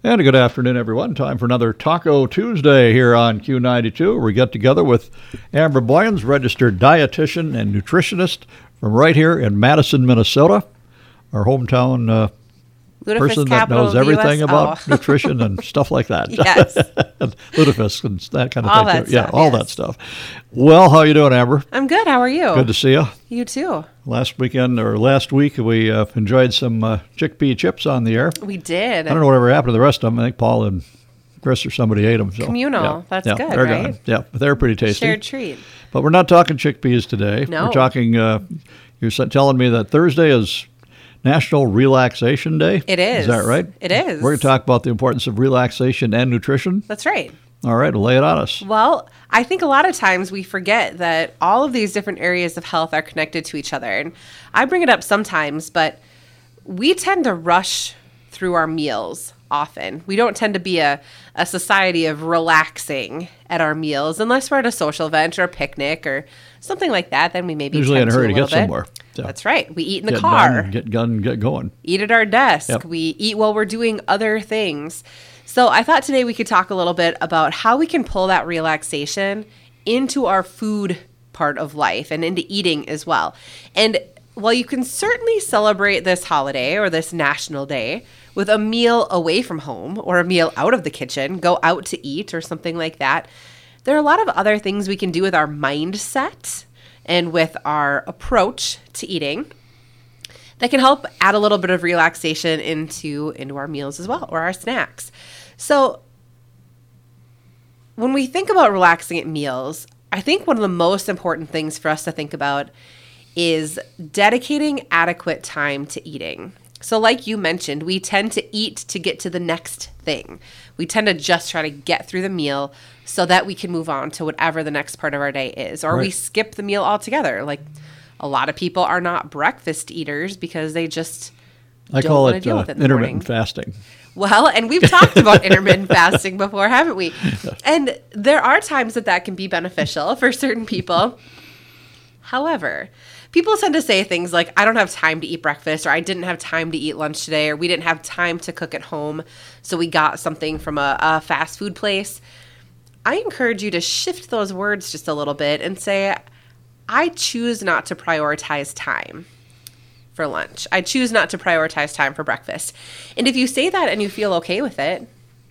And a good afternoon, everyone. Time for another Taco Tuesday here on Q92. We get together with Amber Boyens, registered dietitian and nutritionist from right here in Madison, Minnesota, our hometown person that knows everything about nutrition and stuff like that. Yes. Lutefisk and that kind of all thing. That stuff, all that stuff. Well, how you doing, Amber? I'm good. How are you? Good to see you. You too. Last week, we enjoyed some chickpea chips on the air. We did. I don't know whatever happened to the rest of them. I think Paul and Chris or somebody ate them. So, communal. That's good, they're right? gone. Yeah, but they're pretty tasty. Shared treat. But we're not talking chickpeas today. No. We're talking, you're telling me that Thursday is National Relaxation Day. It is. Is that right? It is. We're going to talk about the importance of relaxation and nutrition. That's right. All right, lay it on us. Well, I think a lot of times we forget that all of these different areas of health are connected to each other. And I bring it up sometimes, but we tend to rush through our meals often. We don't tend to be a society of relaxing at our meals unless we're at a social event or a picnic or something like that. Then we maybe usually in a hurry to get bit. somewhere. So That's right. We eat in the car. Get going. Eat at our desk. Yep. We eat while we're doing other things. So I thought today we could talk a little bit about how we can pull that relaxation into our food part of life and into eating as well. And while you can certainly celebrate this holiday or this national day with a meal away from home or a meal out of the kitchen, go out to eat or something like that, there are a lot of other things we can do with our mindset and with our approach to eating that can help add a little bit of relaxation into our meals as well, or our snacks. So when we think about relaxing at meals, I think one of the most important things for us to think about is dedicating adequate time to eating. So like you mentioned, we tend to eat to get to the next thing. We tend to just try to get through the meal so that we can move on to whatever the next part of our day is. Or we skip the meal altogether. Like a lot of people are not breakfast eaters because they just don't want to deal with it in the morning. Intermittent fasting. Well, and we've talked about intermittent fasting before, haven't we? And there are times that can be beneficial for certain people. However, people tend to say things like, I don't have time to eat breakfast, or I didn't have time to eat lunch today, or we didn't have time to cook at home, so we got something from a fast food place. I encourage you to shift those words just a little bit and say, I choose not to prioritize time for lunch. I choose not to prioritize time for breakfast. And if you say that and you feel okay with it,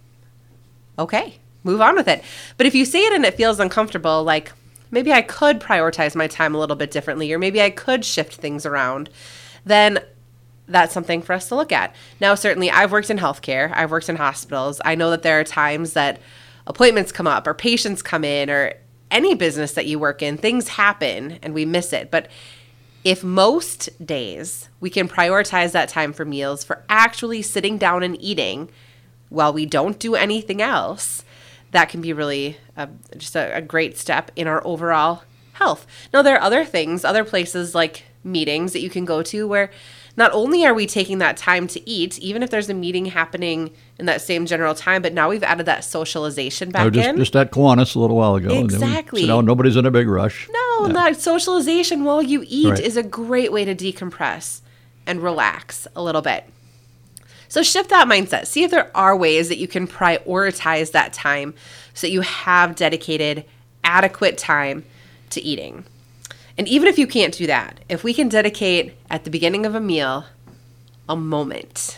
okay, move on with it. But if you say it and it feels uncomfortable, like maybe I could prioritize my time a little bit differently, or maybe I could shift things around, then that's something for us to look at. Now, certainly I've worked in healthcare. I've worked in hospitals. I know that there are times that appointments come up or patients come in, or any business that you work in, things happen and we miss it. But if most days we can prioritize that time for meals, for actually sitting down and eating while we don't do anything else, that can be really just a great step in our overall health. Now, there are other things, other places like meetings that you can go to where not only are we taking that time to eat, even if there's a meeting happening in that same general time, but now we've added that socialization back in. Just at Kiwanis a little while ago. Exactly. So nobody's in a big rush. No, that socialization while you eat Right. is a great way to decompress and relax a little bit. So shift that mindset. See if there are ways that you can prioritize that time so that you have dedicated adequate time to eating. And even if you can't do that, if we can dedicate at the beginning of a meal a moment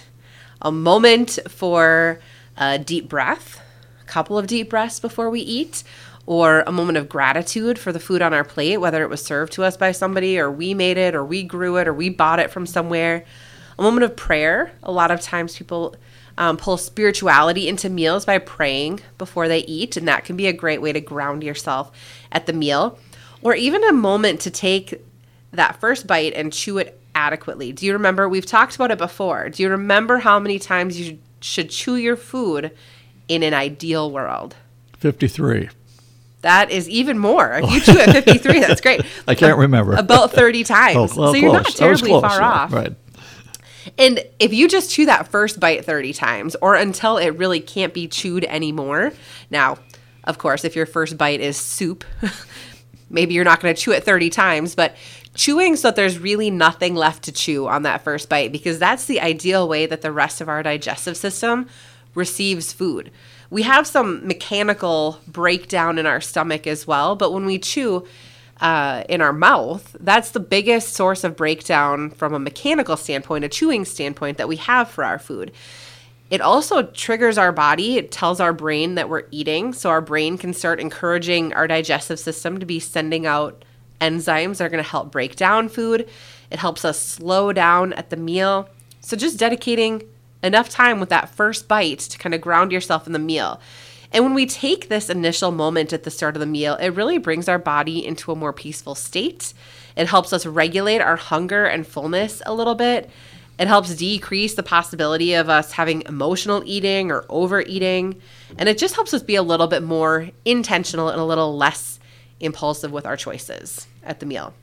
for a deep breath, a couple of deep breaths before we eat, or a moment of gratitude for the food on our plate, whether it was served to us by somebody, or we made it, or we grew it, or we bought it from somewhere. A moment of prayer. A lot of times people pull spirituality into meals by praying before they eat, and that can be a great way to ground yourself at the meal. Or even a moment to take that first bite and chew it adequately. Do you remember? We've talked about it before. Do you remember how many times you should chew your food in an ideal world? 53. That is even more. If you chew at 53, that's great. I can't remember. About 30 times. Well, so you're close. not terribly Close, far off. Right. And if you just chew that first bite 30 times, or until it really can't be chewed anymore. Now, of course, if your first bite is soup, maybe you're not going to chew it 30 times, but chewing so that there's really nothing left to chew on that first bite, because that's the ideal way that the rest of our digestive system receives food. We have some mechanical breakdown in our stomach as well, but when we chew in our mouth, that's the biggest source of breakdown from a mechanical standpoint, a chewing standpoint that we have for our food. It also triggers our body. It tells our brain that we're eating, so our brain can start encouraging our digestive system to be sending out enzymes that are going to help break down food. It helps us slow down at the meal. So just dedicating enough time with that first bite to kind of ground yourself in the meal. And when we take this initial moment at the start of the meal, it really brings our body into a more peaceful state. It helps us regulate our hunger and fullness a little bit. It helps decrease the possibility of us having emotional eating or overeating. And it just helps us be a little bit more intentional and a little less impulsive with our choices at the meal.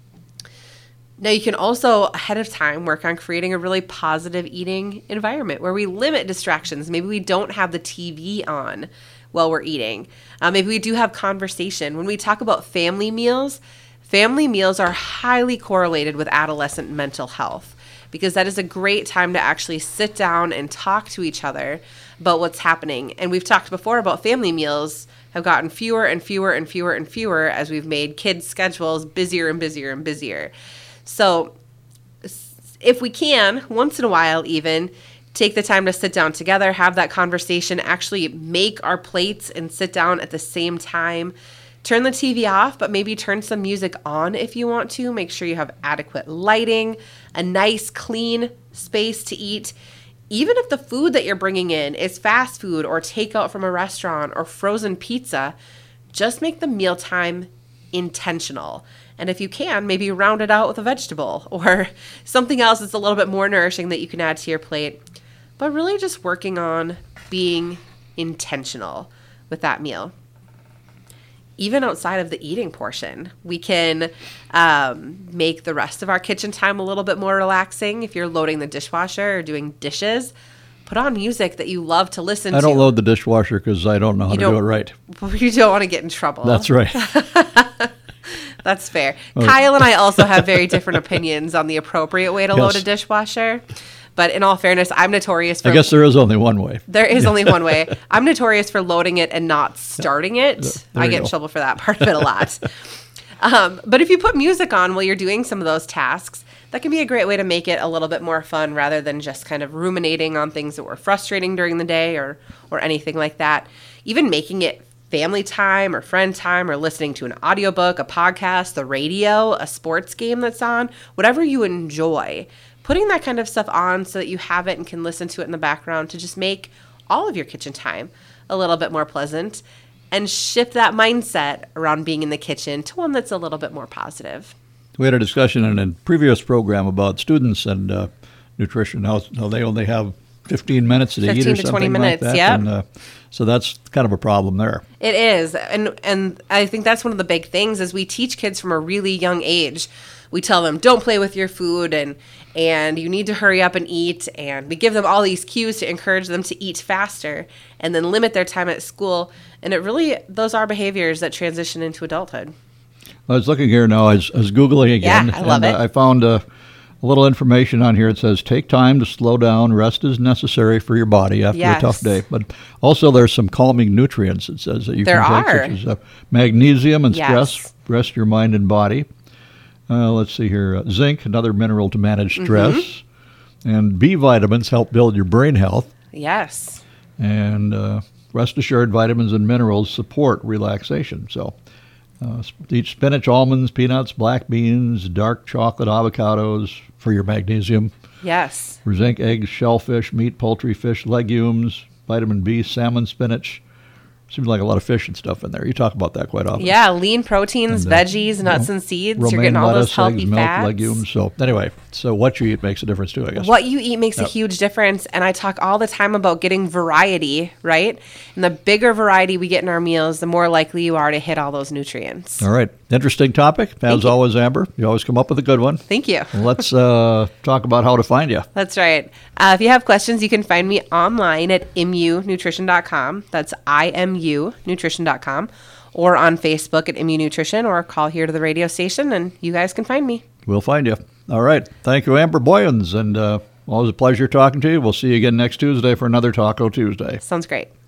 Now, you can also, ahead of time, work on creating a really positive eating environment where we limit distractions. Maybe we don't have the TV on while we're eating. Maybe we do have conversation. When we talk about family meals are highly correlated with adolescent mental health, because that is a great time to actually sit down and talk to each other about what's happening. And we've talked before about family meals have gotten fewer and fewer and fewer and fewer as we've made kids' schedules busier and busier and busier. So if we can, once in a while even, take the time to sit down together, have that conversation, actually make our plates and sit down at the same time. Turn the TV off, but maybe turn some music on if you want to. Make sure you have adequate lighting, a nice, clean space to eat. Even if the food that you're bringing in is fast food or takeout from a restaurant or frozen pizza, just make the mealtime intentional. And if you can, maybe round it out with a vegetable or something else that's a little bit more nourishing that you can add to your plate. But really just working on being intentional with that meal. Even outside of the eating portion, we can make the rest of our kitchen time a little bit more relaxing. If you're loading the dishwasher or doing dishes, put on music that you love to listen to. I don't load the dishwasher because I don't know how to do it right. You don't want to get in trouble. That's right. That's fair. Kyle and I also have very different opinions on the appropriate way to load a dishwasher. But in all fairness, I'm notorious for... I guess there is only one way. There is only one way. I'm notorious for loading it and not starting it. I get in trouble for that part of it a lot. But if you put music on while you're doing some of those tasks, that can be a great way to make it a little bit more fun rather than just kind of ruminating on things that were frustrating during the day or anything like that. Even making it family time or friend time or listening to an audiobook, a podcast, the radio, a sports game that's on, whatever you enjoy. Putting that kind of stuff on so that you have it and can listen to it in the background to just make all of your kitchen time a little bit more pleasant and shift that mindset around being in the kitchen to one that's a little bit more positive. We had a discussion in a previous program about students and nutrition, how they only have 15 minutes to eat or something 15 to 20 minutes, like that. Yeah. And so that's kind of a problem there. It is. And I think that's one of the big things is we teach kids from a really young age. We tell them, don't play with your food and you need to hurry up and eat. And we give them all these cues to encourage them to eat faster and then limit their time at school. And those are behaviors that transition into adulthood. I was looking here now. I was Googling again. Yeah, I love it. I found a little information on here. It says, take time to slow down. Rest is necessary for your body after a tough day. But also there's some calming nutrients, it says, that you can take, such as magnesium and stress, rest your mind and body. Let's see here. Zinc, another mineral to manage stress. Mm-hmm. And B vitamins help build your brain health. Yes. And rest assured, vitamins and minerals support relaxation. So eat spinach, almonds, peanuts, black beans, dark chocolate, avocados for your magnesium. Yes. For zinc, eggs, shellfish, meat, poultry, fish, legumes, vitamin B, salmon, spinach. Seems like a lot of fish and stuff in there. You talk about that quite often. Yeah, lean proteins, and, veggies, nuts and seeds. You're getting all those healthy eggs, fats. Milk, legumes. So anyway, what you eat makes a difference too, I guess. What you eat makes a huge difference. And I talk all the time about getting variety, right? And the bigger variety we get in our meals, the more likely you are to hit all those nutrients. All right. Interesting topic. As always, Amber, you always come up with a good one. Thank you. Let's talk about how to find you. That's right. If you have questions, you can find me online at imunutrition.com. That's imunutrition.com. Or on Facebook at Imu Nutrition, or call here to the radio station, and you guys can find me. We'll find you. All right. Thank you, Amber Boyens, and Always a pleasure talking to you. We'll see you again next Tuesday for another Taco Tuesday. Sounds great.